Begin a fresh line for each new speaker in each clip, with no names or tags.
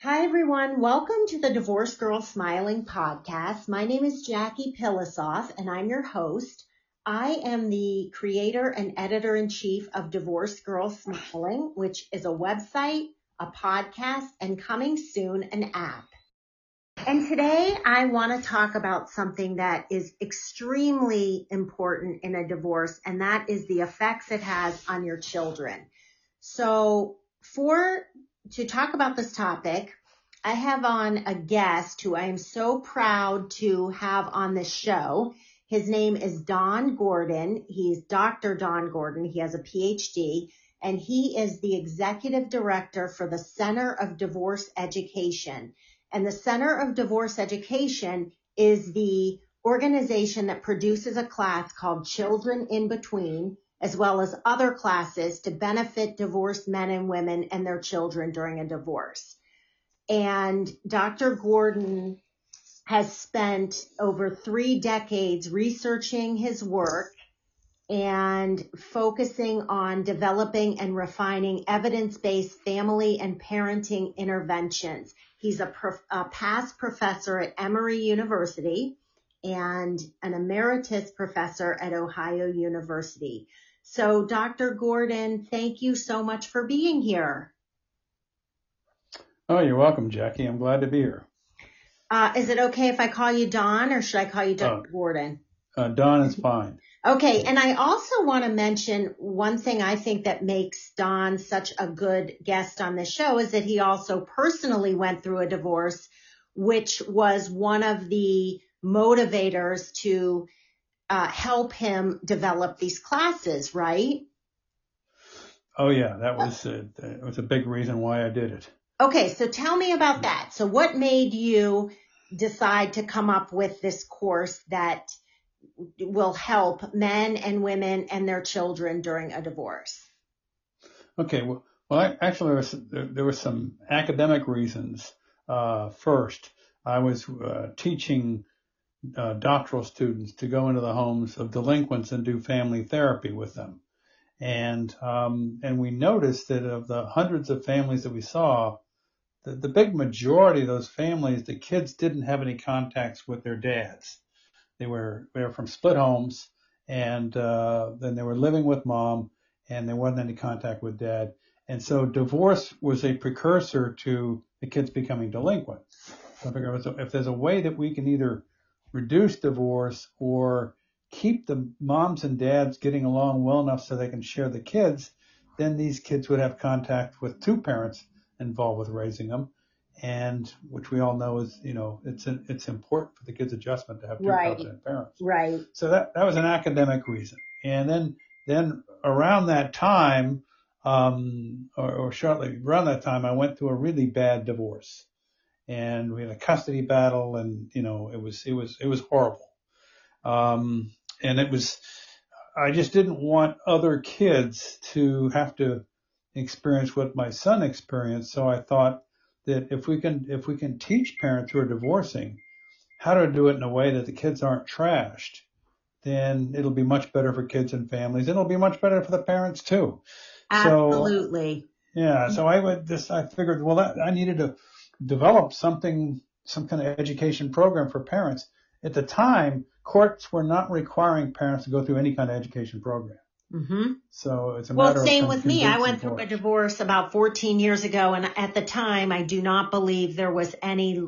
Hi, everyone. Welcome to the Divorce Girl Smiling podcast. My name is Jackie Pilosoff, and I'm your host. I am the creator and editor-in-chief of Divorce Girl Smiling, which is a website, a podcast, and coming soon, an app. And today I want to talk about something that is extremely important in a divorce, and that is the effects it has on your children. So to talk about this topic, I have on a guest who I am so proud to have on this show. His name is Don Gordon. He's Dr. Don Gordon. He has a PhD, and he is the executive director for the Center of Divorce Education. And the Center of Divorce Education is the organization that produces a class called Children in Between, as well as other classes to benefit divorced men and women and their children during a divorce. And Dr. Gordon has spent over 3 decades researching his work and focusing on developing and refining evidence-based family and parenting interventions. He's a past professor at Emory University and an emeritus professor at Ohio University. So, Dr. Gordon, thank you so much for being here.
Oh, you're welcome, Jackie. I'm glad to be here.
Is it okay if I call you Don, or should I call you Dr. Gordon?
Don is fine.
Okay, and I also want to mention one thing I think that makes Don such a good guest on this show is that he also personally went through a divorce, which was one of the motivators to help him develop these classes, right?
Oh, yeah, that was a big reason why I did it.
Okay, so tell me about that. So what made you decide to come up with this course that will help men and women and their children during a divorce?
Okay, there were some academic reasons. First, I was teaching doctoral students to go into the homes of delinquents and do family therapy with them. And we noticed that of the hundreds of families that we saw, the big majority of those families, the kids didn't have any contacts with their dads. They were from split homes, and then they were living with mom, and there wasn't any contact with dad. And so divorce was a precursor to the kids becoming delinquent. So I figured if there's a way that we can either reduce divorce or keep the moms and dads getting along well enough so they can share the kids, then these kids would have contact with 2 parents involved with raising them, and which we all know is, it's important for the kids' adjustment to have 2 competent parents.
Right.
So that was an academic reason. And then around that time, or shortly around that time, I went through a really bad divorce, and we had a custody battle, and it was horrible. And I just didn't want other kids to have to experience what my son experienced. So I thought that if we can teach parents who are divorcing how to do it in a way that the kids aren't trashed, then it'll be much better for kids and families. And it'll be much better for the parents too.
Absolutely.
So I figured, I needed to develop some kind of education program for parents. At the time, courts were not requiring parents to go through any kind of education program.
Mm-hmm.
So it's a matter of
same with me. I went through a divorce about 14 years ago, and at the time, I do not believe there was any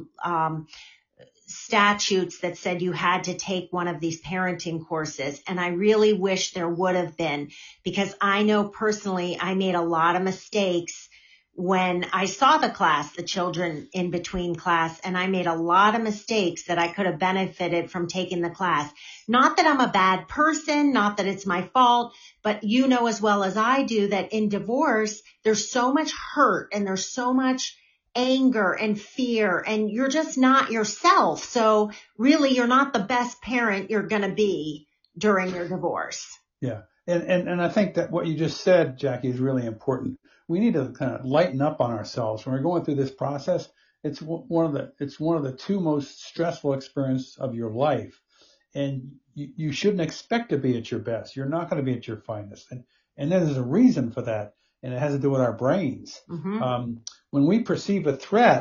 statutes that said you had to take one of these parenting courses. And I really wish there would have been, because I know personally I made a lot of mistakes when I saw the class, the Children in Between class, and I made a lot of mistakes that I could have benefited from taking the class. Not that I'm a bad person, not that it's my fault, but you know as well as I do that in divorce, there's so much hurt and there's so much anger and fear, and you're just not yourself. So really, you're not the best parent you're going to be during your divorce.
Yeah. And I think that what you just said, Jackie, is really important. We need to kind of lighten up on ourselves when we're going through this process. It's one of the 2 most stressful experiences of your life, and you shouldn't expect to be at your best. You're not going to be at your finest, and there's a reason for that, and it has to do with our brains.
Mm-hmm.
When we perceive a threat,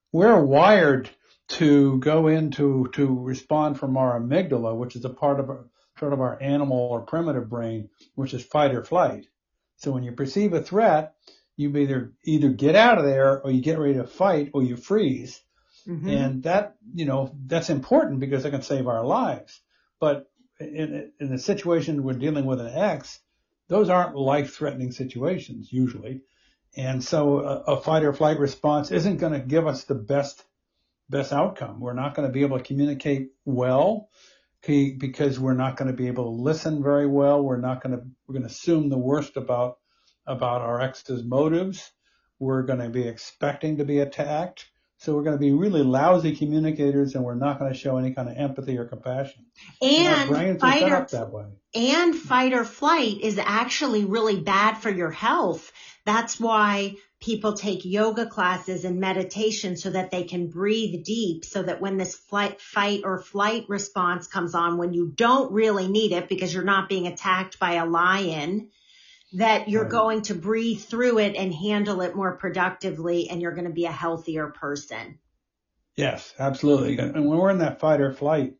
we're wired to go to respond from our amygdala, which is a part of sort of our animal or primitive brain, which is fight or flight. So when you perceive a threat, you either get out of there or you get ready to fight or you freeze. Mm-hmm. And that, that's important because it can save our lives. But in the situation we're dealing with an ex, those aren't life-threatening situations usually. And so a fight or flight response isn't going to give us the best outcome. We're not going to be able to communicate well because we're not going to be able to listen very well. We're going to assume the worst about our ex's motives. We're going to be expecting to be attacked. So we're going to be really lousy communicators, and we're not going to show any kind of empathy or compassion.
And
our brains are set up that way.
And fight or flight is actually really bad for your health. That's why people take yoga classes and meditation so that they can breathe deep, so that when this fight or flight response comes on, when you don't really need it because you're not being attacked by a lion, that you're going to breathe through it and handle it more productively, and you're going to be a healthier person.
Yes, absolutely. And when we're in that fight or flight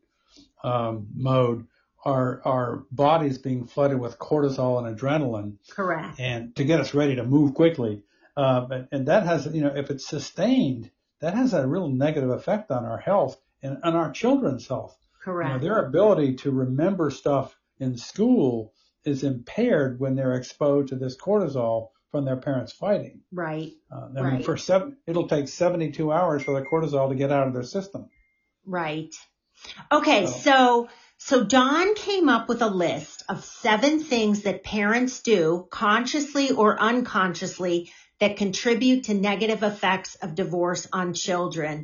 mode, our body's being flooded with cortisol and adrenaline.
Correct.
And to get us ready to move quickly. And that has, if it's sustained, that has a real negative effect on our health and on our children's health.
Correct.
Their ability to remember stuff in school is impaired when they're exposed to this cortisol from their parents fighting.
Right.
Mean, it'll take 72 hours for the cortisol to get out of their system.
Right. Okay. So Don came up with a list of 7 things that parents do, consciously or unconsciously, that contribute to negative effects of divorce on children.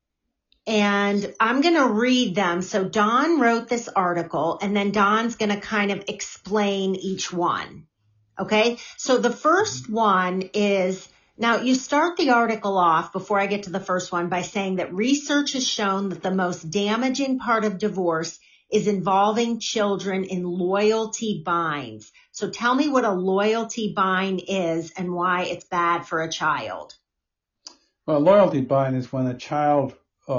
And I'm going to read them. So Don wrote this article, and then Don's going to kind of explain each one. Okay. So the first one is, now you start the article off before I get to the first one by saying that research has shown that the most damaging part of divorce is involving children in loyalty binds. So tell me what a loyalty bind is and why it's bad for a child.
Well, a loyalty bind is when the child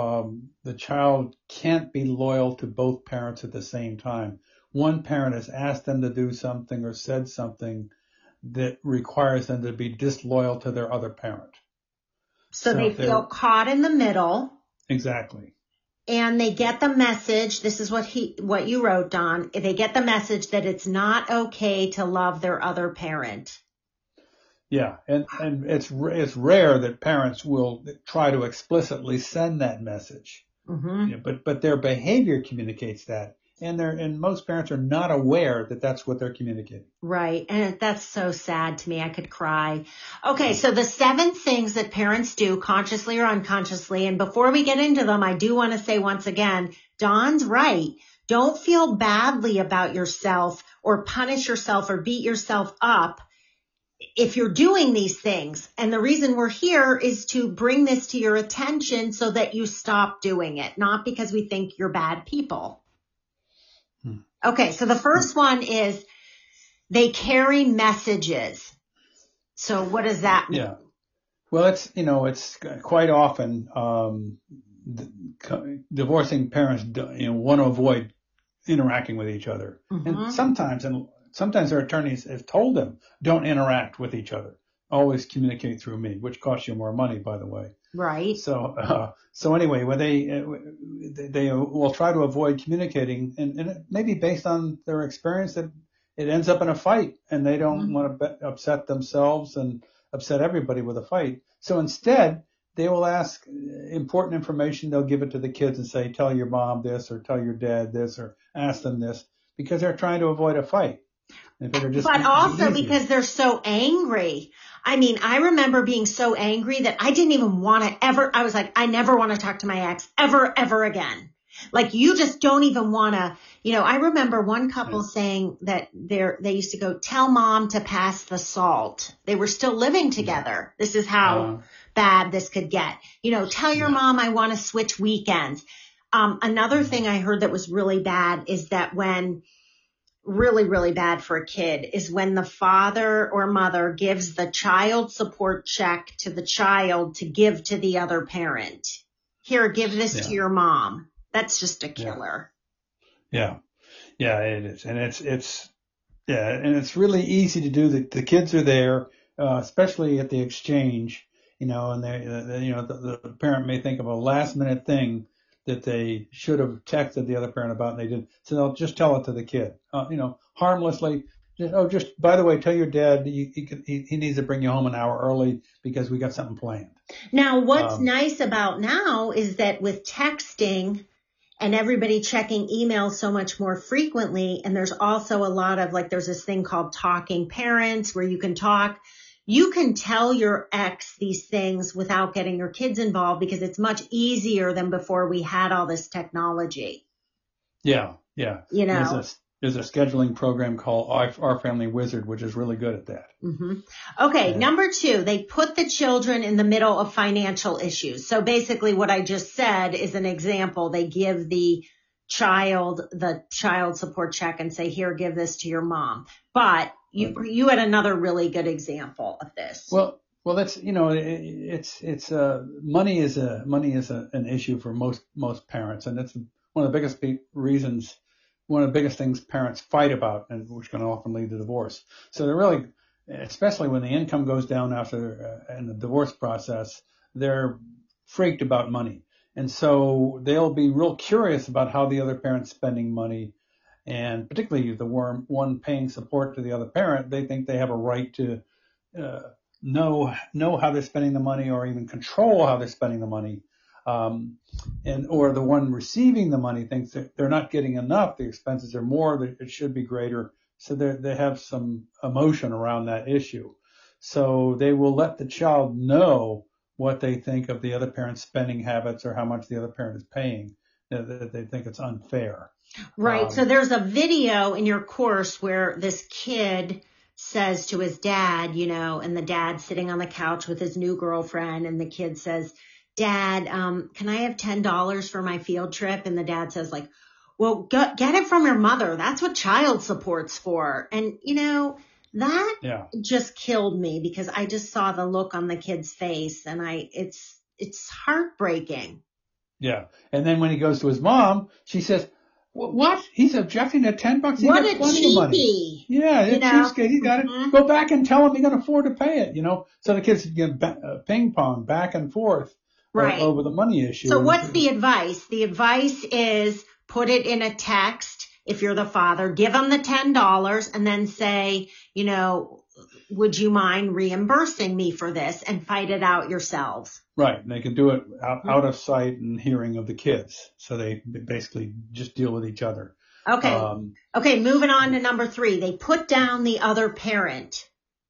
can't be loyal to both parents at the same time. One parent has asked them to do something or said something that requires them to be disloyal to their other parent.
So they feel caught in the middle.
Exactly.
And they get the message, this is what you wrote, Don, they get the message that it's not okay to love their other parent.
Yeah, and it's rare that parents will try to explicitly send that message. Mm-hmm. But their behavior communicates that. And most parents are not aware that that's what they're communicating.
Right. And that's so sad to me. I could cry. Okay. So the 7 things that parents do consciously or unconsciously. And before we get into them, I do want to say once again, Don's right. Don't feel badly about yourself or punish yourself or beat yourself up if you're doing these things. And the reason we're here is to bring this to your attention so that you stop doing it, not because we think you're bad people. Okay, so the first one is they carry messages. So what does that mean?
Yeah. Well, it's quite often divorcing parents want to avoid interacting with each other. Mm-hmm. And sometimes their attorneys have told them, don't interact with each other. Always communicate through me, which costs you more money, by the way.
Right.
So anyway, when they will try to avoid communicating, and maybe based on their experience that it ends up in a fight, and they don't want to upset themselves and upset everybody with a fight. So instead, they will ask important information. They'll give it to the kids and say, tell your mom this, or tell your dad this, or ask them this, because they're trying to avoid a fight.
But also because they're so angry. I mean, I remember being so angry that I didn't even want to I was like, I never want to talk to my ex ever again. Like, you just don't even want to, I remember one couple saying that they used to go, tell mom to pass the salt. They were still living together. This is how bad this could get. Tell your mom I want to switch weekends. Another thing I heard that was really bad is that when really, really bad for a kid is when the father or mother gives the child support check to the child to give to the other parent. Here, give this to
Yeah.
your mom. That's just a
Yeah.
killer.
Yeah. Yeah, it is. And it's really easy to do. The kids are there, especially at the exchange, and the parent may think of a last minute thing that they should have texted the other parent about and they didn't. So they'll just tell it to the kid, harmlessly. Just by the way, tell your dad he needs to bring you home an hour early because we got something planned.
Now, what's nice about now is that with texting and everybody checking emails so much more frequently, and there's also a lot of there's this thing called talking parents where you can tell your ex these things without getting your kids involved because it's much easier than before we had all this technology.
Yeah. There's a scheduling program called Our Family Wizard, which is really good at that.
Mm-hmm. Okay. Yeah. Number 2, they put the children in the middle of financial issues. So basically what I just said is an example. They give the child support check and say, here, give this to your mom. But you had another really good example of this.
Well, that's, it's money is an issue for most parents. And that's one of the biggest reasons. One of the biggest things parents fight about, and which can often lead to divorce. So they're really, especially when the income goes down after in the divorce process, they're freaked about money, and so they'll be real curious about how the other parent's spending money, and particularly the one paying support to the other parent. They think they have a right to know how they're spending the money, or even control how they're spending the money. Or the one receiving the money thinks that they're not getting enough. The expenses are more. That it should be greater. So they have some emotion around that issue. So they will let the child know what they think of the other parent's spending habits or how much the other parent is paying. That they think it's unfair.
Right. So there's a video in your course where this kid says to his dad, and the dad's sitting on the couch with his new girlfriend, and the kid says, Dad, can I have $10 for my field trip? And the dad says well, get it from your mother. That's what child support's for. And, that just killed me because I just saw the look on the kid's face and it's heartbreaking.
Yeah. And then when he goes to his mom, she says, what? He's objecting to $10? He
what
got
a
plenty of money. Yeah, cheapskate. He got it. Go back and tell him he can afford to pay it, So the kids ping pong back and forth. Right. Over the money issue.
So what's the advice? The advice is put it in a text. If you're the father, give them the $10 and then say, would you mind reimbursing me for this, and fight it out yourselves.
Right. And they can do it out of sight and hearing of the kids. So they basically just deal with each other.
Okay. Okay. Moving on to number 3. They put down the other parent.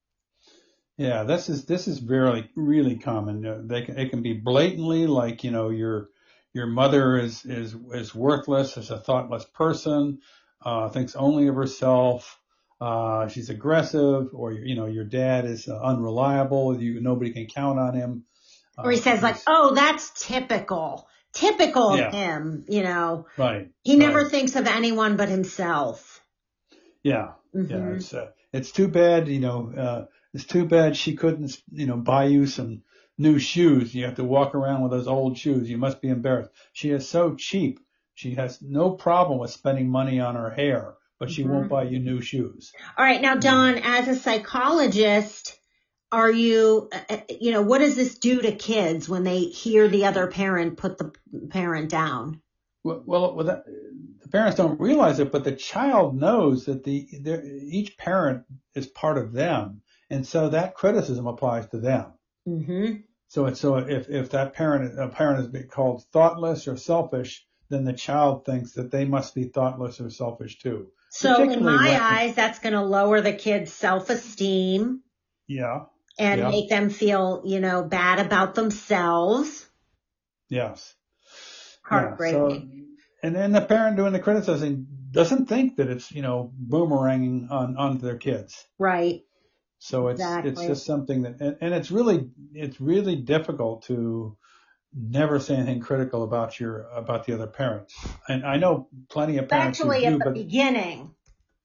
Yeah, this is really, really common. It can be blatantly your mother is worthless, is a thoughtless person, thinks only of herself, she's aggressive, or your dad is unreliable, nobody can count on him.
Or he says oh, that's typical of him,
Right.
He never thinks of anyone but himself.
Yeah. Mm-hmm. Yeah, it's too bad, it's too bad she couldn't, buy you some new shoes. You have to walk around with those old shoes. You must be embarrassed. She is so cheap. She has no problem with spending money on her hair, but she won't buy you new shoes.
All right. Now, Don, as a psychologist, are you, what does this do to kids when they hear the other parent put the parent down?
Well, the parents don't realize it, but the child knows that each parent is part of them. And so that criticism applies to them. Mm-hmm. So if a parent is called thoughtless or selfish, then the child thinks that they must be thoughtless or selfish too.
So in my eyes, that's going to lower the kid's self-esteem.
Yeah.
And make them feel, bad about themselves.
Yes.
Heartbreaking.
And then the parent doing the criticizing doesn't think that it's, boomeranging onto their kids.
Right.
So it's just something that, and it's really difficult to never say anything critical about the other parent. And I know plenty of parents
especially at the beginning.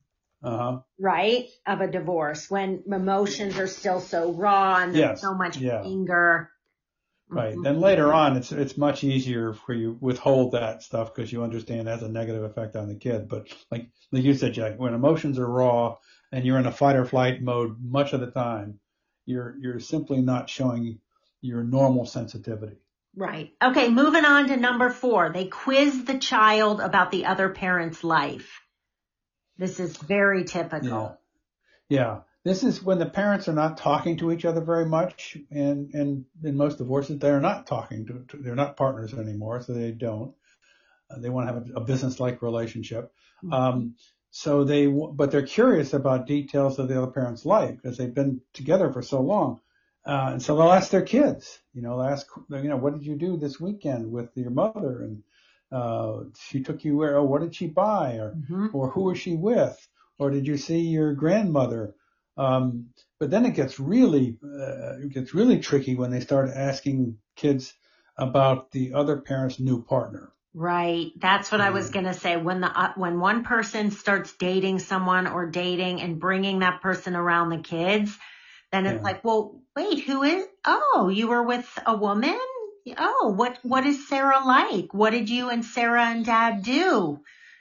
right, of a divorce when emotions are still so raw and there's so much anger.
Right. Then later on, it's much easier for you withhold that stuff because you understand it has a negative effect on the kid. But like you said, Jack, when emotions are raw and you're in a fight or flight mode much of the time, you're simply not showing your normal sensitivity.
Right. Okay. Moving on to number 4. They quiz the child about the other parent's life. This is very typical.
Yeah. This is when the parents are not talking to each other very much, and in most divorces, they're not talking they're not partners anymore, so they don't. They want to have a business-like relationship. But they're curious about details of the other parent's life because they've been together for so long. And so they'll ask their kids, they'll ask, what did you do this weekend with your mother? And, she took you where, what did she buy? Or who was she with? Or did you see your grandmother? But then it gets really tricky when they start asking kids about the other parent's new partner.
Right. That's what I was going to say. When one person starts dating someone or dating and bringing that person around the kids, then it's like, well, wait, who is, you were with a woman? Oh, what is Sarah like? What did you and Sarah and Dad do?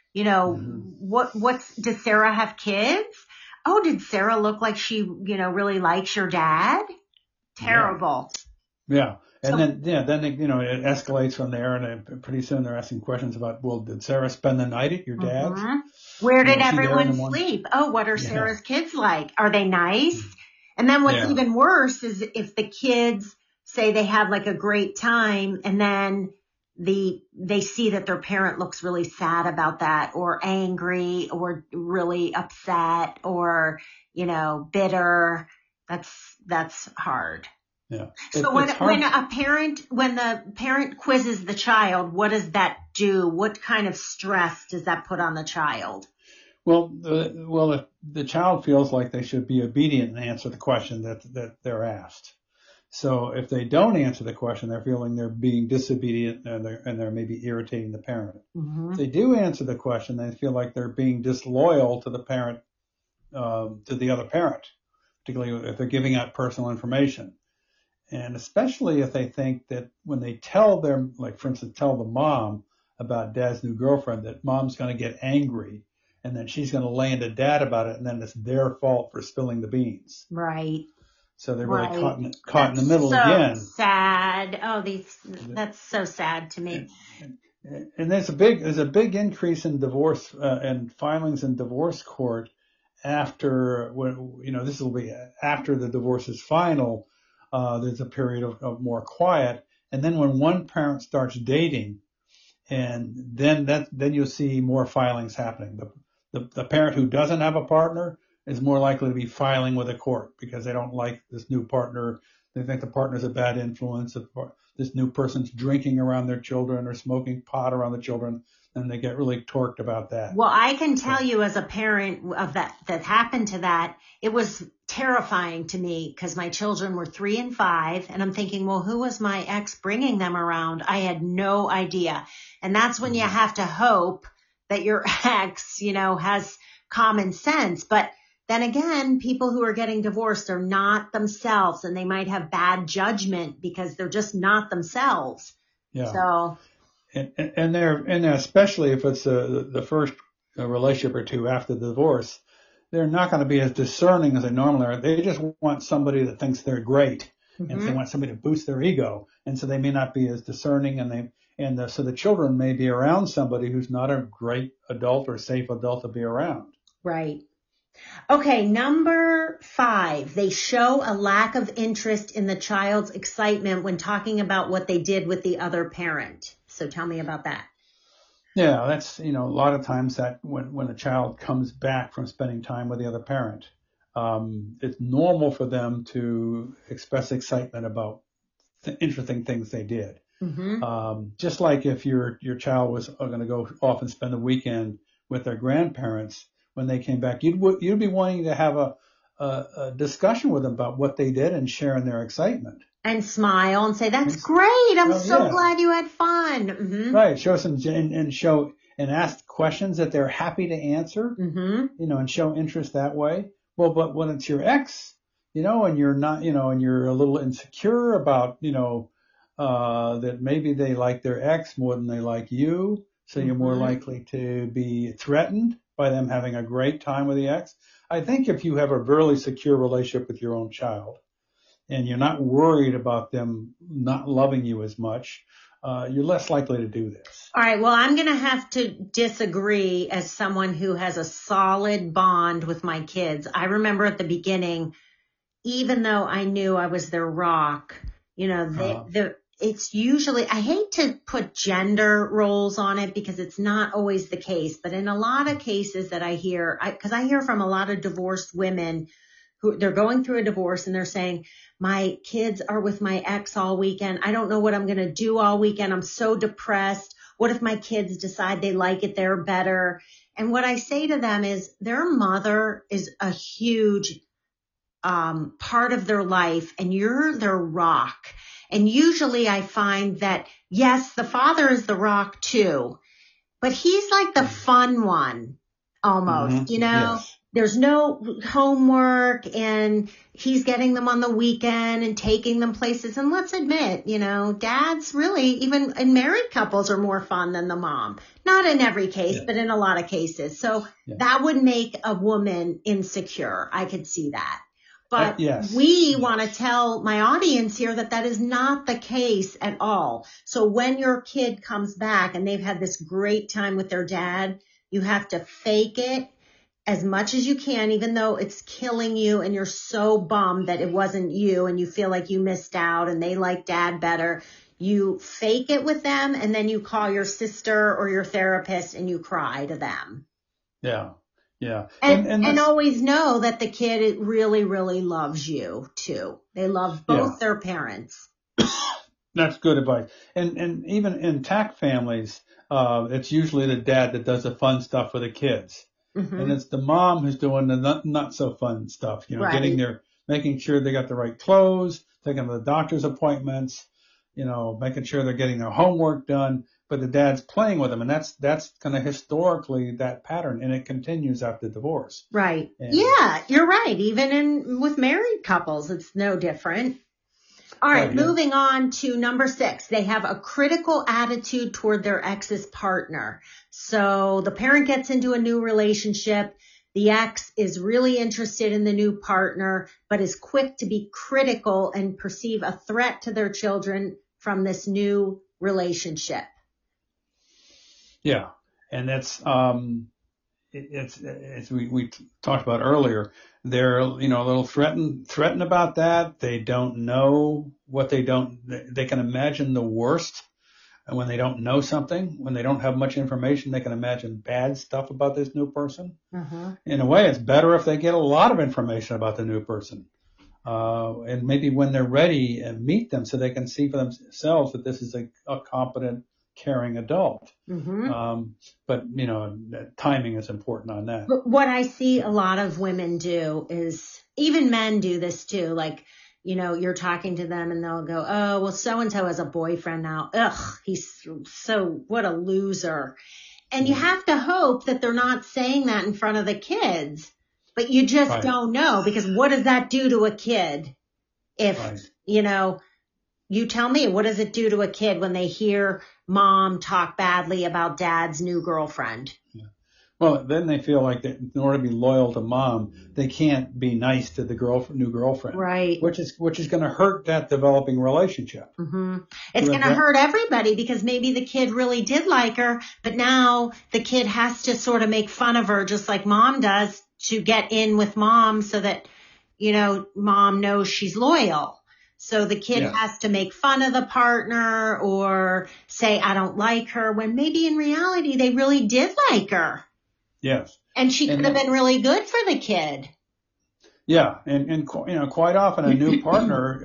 Does Sarah have kids? Oh, did Sarah look like she, really likes your dad? Terrible.
Yeah. And then it escalates from there, and pretty soon they're asking questions about, well, did Sarah spend the night at your dad's?
Where did everyone sleep? Oh, what are Sarah's kids like? Are they nice? And then what's even worse is if the kids say they had like a great time and then they see that their parent looks really sad about that or angry or really upset or, bitter. That's hard.
Yeah.
So when the parent quizzes the child, what does that do? What kind of stress does that put on the child?
Well, the child feels like they should be obedient and answer the question that they're asked. So if they don't answer the question, they're feeling they're being disobedient and they're maybe irritating the parent. If they do answer the question, they feel like they're being disloyal to the parent, to the other parent, particularly if they're giving out personal information. And especially if they think that when they tell for instance, tell the mom about Dad's new girlfriend, that mom's going to get angry and then she's going to lay into Dad about it, and then it's their fault for spilling the beans.
Right.
So they're really caught in the middle again.
Sad. Oh, that's so sad to me.
And there's a big increase in divorce and filings in divorce court after this will be after the divorce is final. There's a period of more quiet, and then when one parent starts dating, and then you'll see more filings happening. The parent who doesn't have a partner is more likely to be filing with a court because they don't like this new partner. They think the partner's a bad influence. This new person's drinking around their children or smoking pot around the children, and they get really torqued about that.
Well, I can tell you as a parent of that happened to that, it was terrifying to me because my children were 3 and 5, and I'm thinking, well, who was my ex bringing them around? I had no idea. And that's when you have to hope that your ex, has common sense. But then again, people who are getting divorced are not themselves, and they might have bad judgment because they're just not themselves.
Yeah.
So.
And they're especially if it's the first relationship or two after the divorce, they're not going to be as discerning as they normally are. They just want somebody that thinks they're great, and they want somebody to boost their ego, and so they may not be as discerning, so the children may be around somebody who's not a great adult or safe adult to be around.
Right. Okay, number 5, they show a lack of interest in the child's excitement when talking about what they did with the other parent. So tell me about that.
Yeah, that's, a lot of times that when a child comes back from spending time with the other parent, it's normal for them to express excitement about interesting things they did. Just like if your child was going to go off and spend the weekend with their grandparents, when they came back, you'd be wanting to have a discussion with them about what they did and sharing their excitement.
And smile and say, that's great. I'm so glad you had fun.
Right. Show some and show and ask questions that they're happy to answer, and show interest that way. Well, but when it's your ex, and you're not, and you're a little insecure about, that maybe they like their ex more than they like you. So you're more likely to be threatened by them having a great time with the ex. I think if you have a really secure relationship with your own child and you're not worried about them not loving you as much, you're less likely to do this.
All right. Well, I'm going to have to disagree as someone who has a solid bond with my kids. I remember at the beginning, even though I knew I was their rock, it's usually, I hate to put gender roles on it because it's not always the case, but in a lot of cases that I hear, because I hear from a lot of divorced women who they're going through a divorce and they're saying, my kids are with my ex all weekend. I don't know what I'm going to do all weekend. I'm so depressed. What if my kids decide they like it there better? And what I say to them is their mother is a huge part of their life and you're their rock. And usually I find that, yes, the father is the rock too, but he's like the fun one almost,
Yes.
There's no homework and he's getting them on the weekend and taking them places. And let's admit, dads really, even in married couples, are more fun than the mom. Not in every case, but in a lot of cases. So that would make a woman insecure. I could see that. But we want to tell my audience here that is not the case at all. So when your kid comes back and they've had this great time with their dad, you have to fake it as much as you can, even though it's killing you and you're so bummed that it wasn't you and you feel like you missed out and they like dad better. You fake it with them and then you call your sister or your therapist and you cry to them.
Yeah. Yeah.
And always know that the kid really, really loves you too. They love both their parents.
That's good advice. And even in TAC families, it's usually the dad that does the fun stuff with the kids. And it's the mom who's doing the not so fun stuff, making sure they got the right clothes, taking them to the doctor's appointments, making sure they're getting their homework done. But the dad's playing with them, and that's kind of historically that pattern, and it continues after divorce.
Right.
And
you're right. Even with married couples, it's no different. All right, moving on to number 6. They have a critical attitude toward their ex's partner. So the parent gets into a new relationship. The ex is really interested in the new partner, but is quick to be critical and perceive a threat to their children from this new relationship.
Yeah, and that's it's as we talked about earlier. They're a little threatened about that. They don't know what they can imagine the worst. And when they don't know something, when they don't have much information, they can imagine bad stuff about this new person. In a way, it's better if they get a lot of information about the new person. And maybe when they're ready and meet them so they can see for themselves that this is a competent, caring adult. But timing is important on that.
But what I see a lot of women do is, even men do this too. Like, you're talking to them and they'll go, oh, well, so-and-so has a boyfriend now. Ugh, what a loser. And you have to hope that they're not saying that in front of the kids, but you just don't know, because what does that do to a kid? If, you tell me, what does it do to a kid when they hear mom talk badly about dad's new girlfriend?
Yeah. Well, then they feel like that in order to be loyal to mom, they can't be nice to the new girlfriend.
Right.
Which is going to hurt that developing relationship.
It's going to hurt everybody, because maybe the kid really did like her, but now the kid has to sort of make fun of her just like mom does to get in with mom so that, mom knows she's loyal. So the kid has to make fun of the partner or say, I don't like her, when maybe in reality they really did like her.
Yes.
And she could have been really good for the kid.
Yeah. And quite often a new partner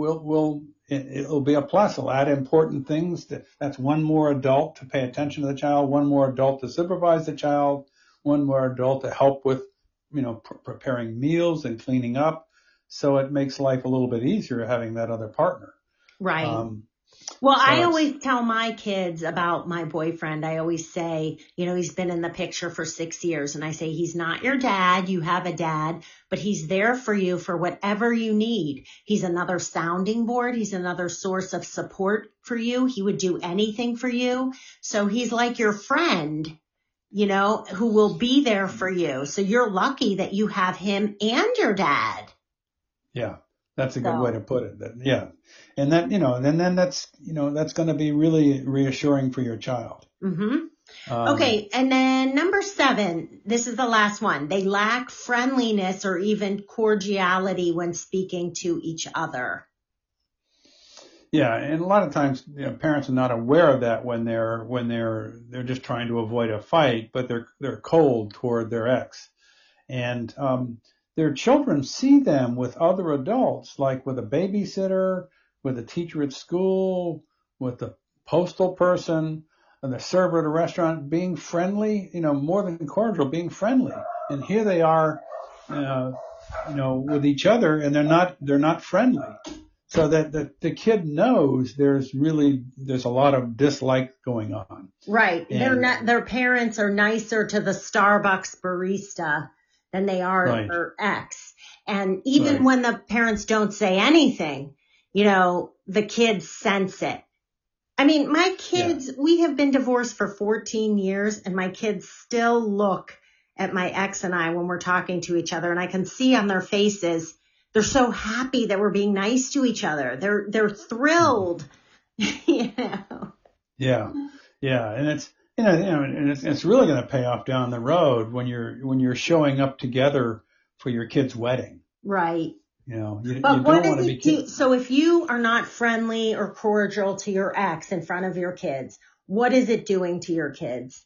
it'll be a plus. It'll add important things. That's one more adult to pay attention to the child, one more adult to supervise the child, one more adult to help with, preparing meals and cleaning up. So it makes life a little bit easier having that other partner.
Right. Well,
So
I
it's,
always tell my kids about my boyfriend. I always say, he's been in the picture for 6 years. And I say, he's not your dad. You have a dad, but he's there for you for whatever you need. He's another sounding board. He's another source of support for you. He would do anything for you. So he's like your friend, who will be there for you. So you're lucky that you have him and your dad.
yeah, that's a good way to
So.
put it. Yeah. And that, and then that's going to be really reassuring for your child.
Mm-hmm.
Um,
Okay, and then number 7, this is the last one. They lack friendliness or even cordiality when speaking to each other.
yeah. And a lot of times, parents are not aware of that when they're just trying to avoid a fight, but they're cold toward their ex. And their children see them with other adults, like with a babysitter, with a teacher at school, with the postal person, and the server at a restaurant, being friendly, more than cordial, being friendly. And here they are, with each other, and they're not friendly. So that the kid knows there's a lot of dislike going on.
Right.
And
Their parents are nicer to the Starbucks barista than they are
right,
their ex. And even
right,
when the parents don't say anything, the kids sense it. I mean, my
yeah,
kids, we have been divorced for 14 years and my kids still look at my ex and I when we're talking to each other and I can see on their faces, they're so happy that we're being nice to each other. They're thrilled,
yeah, yeah, and it's and it's really going to pay off down the road when you're showing up together for your kid's wedding.
Right.
You
But what
don't
does
want to be
it do? So if you are not friendly or cordial to your ex in front of your kids, what is it doing to your kids?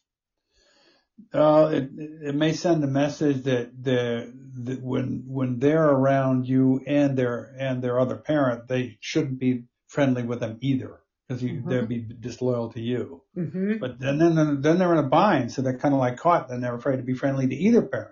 it may send a message that when they're around you and their other parent, they shouldn't be friendly with them either because they'll
Mm-hmm.
be disloyal to you.
Mm-hmm.
But then they're in a bind, so they're kind of like caught, and they're afraid to be friendly to either parent.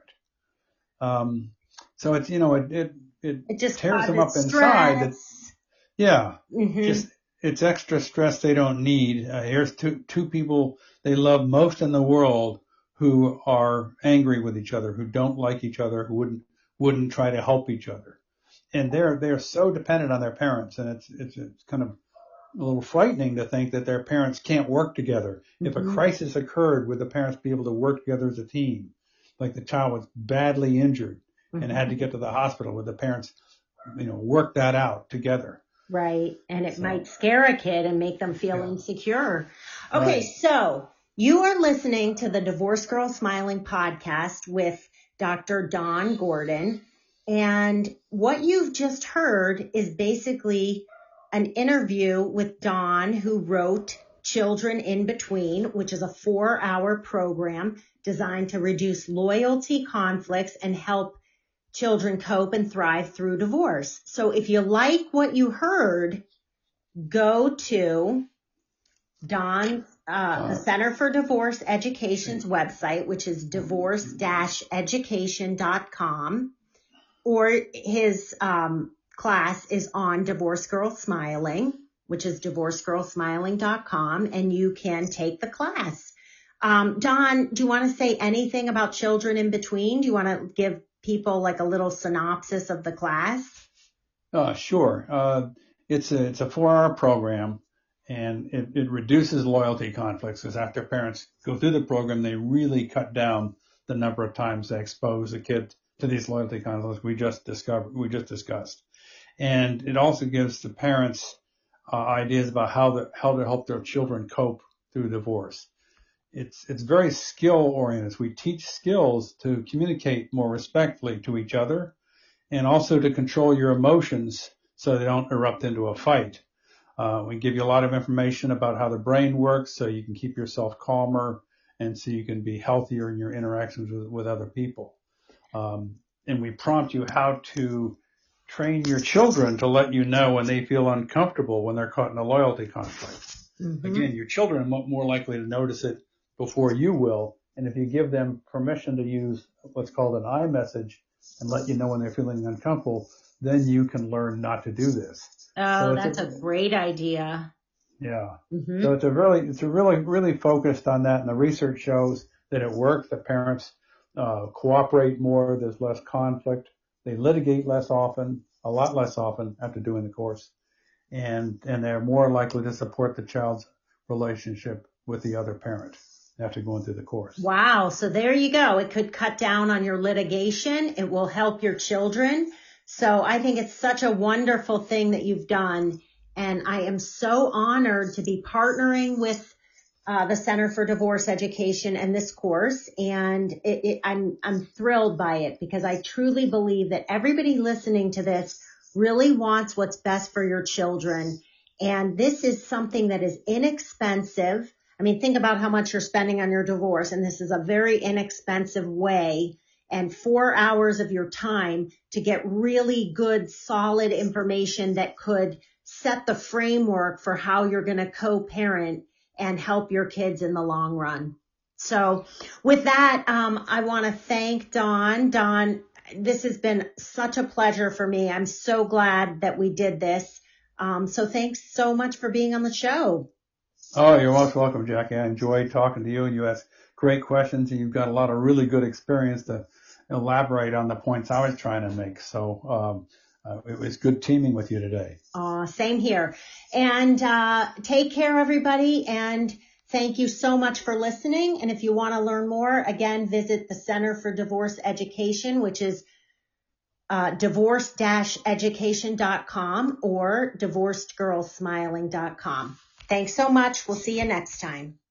So it's it
It just
tears them up
causes
inside. That
stress.
yeah,
Mm-hmm.
just it's extra stress they don't need. Here's two people they love most in the world who are angry with each other, who don't like each other, who wouldn't try to help each other, and they're so dependent on their parents, and it's kind of a little frightening to think that their parents can't work together. If a
Mm-hmm.
crisis occurred, would the parents be able to work together as a team? Like the child was badly injured and had to
Mm-hmm.
get to the hospital, would the parents, work that out together?
Right. And it
So,
might scare a kid and make them feel
yeah,
insecure. Okay.
right.
So you are listening to the Divorce Girl Smiling podcast with Dr. Dawn Gordon. And what you've just heard is basically an interview with Dawn, who wrote Children in Between, which is a 4-hour program designed to reduce loyalty conflicts and help children cope and thrive through divorce. So if you like what you heard, go to Don's, the
Uh,
Center for Divorce Education's website, which is divorce-education.com, or his class is on Divorce Girl Smiling, which is divorcegirlsmiling.com, and you can take the class. Don, do you want to say anything about Children in Between? Do you want to give people like a little synopsis of the class?
sure. It's a 4-hour program, and it reduces loyalty conflicts because after parents go through the program, they really cut down the number of times they expose a kid to these loyalty conflicts we just discussed. And it also gives the parents ideas about how to help their children cope through divorce. It's very skill oriented. We teach skills to communicate more respectfully to each other and also to control your emotions so they don't erupt into a fight. We give you a lot of information about how the brain works so you can keep yourself calmer and so you can be healthier in your interactions with other people. And we prompt you how to train your children to let you know when they feel uncomfortable when they're caught in a loyalty conflict.
Mm-hmm.
Again, your children are more likely to notice it before you will. And if you give them permission to use what's called an iMessage and let you know when they're feeling uncomfortable, then you can learn not to do this.
Oh,
So
that's a great idea.
Yeah.
Mm-hmm.
So it's really focused on that, and the research shows that it works. The parents cooperate more. There's less conflict. They litigate less often, a lot less often after doing the course, and they're more likely to support the child's relationship with the other parent after going through the course.
Wow. So there you go. It could cut down on your litigation. It will help your children. So I think it's such a wonderful thing that you've done. And I am so honored to be partnering with the Center for Divorce Education and this course. And I'm thrilled by it because I truly believe that everybody listening to this really wants what's best for your children. And this is something that is inexpensive. I mean, think about how much you're spending on your divorce, and this is a very inexpensive way and 4 hours of your time to get really good, solid information that could set the framework for how you're going to co-parent and help your kids in the long run. So with that, I want to thank Dawn. Dawn, this has been such a pleasure for me. I'm so glad that we did this. So thanks so much for being on the show.
Oh, you're most welcome, Jackie. I enjoyed talking to you, and you asked great questions, and you've got a lot of really good experience to elaborate on the points I was trying to make. So it was good teaming with you today.
Same here. And take care, everybody, and thank you so much for listening. And if you want to learn more, again, visit the Center for Divorce Education, which is divorce-education.com or divorcedgirlsmiling.com. Thanks so much. We'll see you next time.